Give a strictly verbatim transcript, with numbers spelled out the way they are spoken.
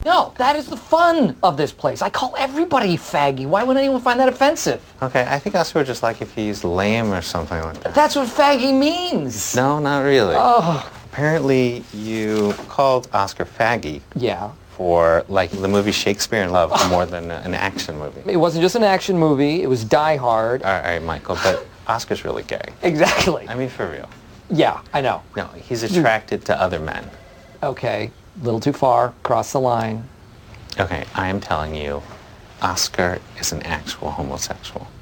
No, that is the fun of this place. I call everybody faggy. Why would anyone find that offensive? Okay, I think Oscar would just like if he's lame or something like that. That's what faggy means. No, not really. Oh. Apparently you called Oscar faggy. Yeah. For, like, the movie Shakespeare in Love more than an action movie. It wasn't just an action movie. It was Die Hard. All right, all right, Michael, but Oscar's really gay. Exactly. I mean, for real. Yeah, I know. No, he's attracted to other men. Okay, a little too far. Cross the line. Okay, I am telling you, Oscar is an actual homosexual.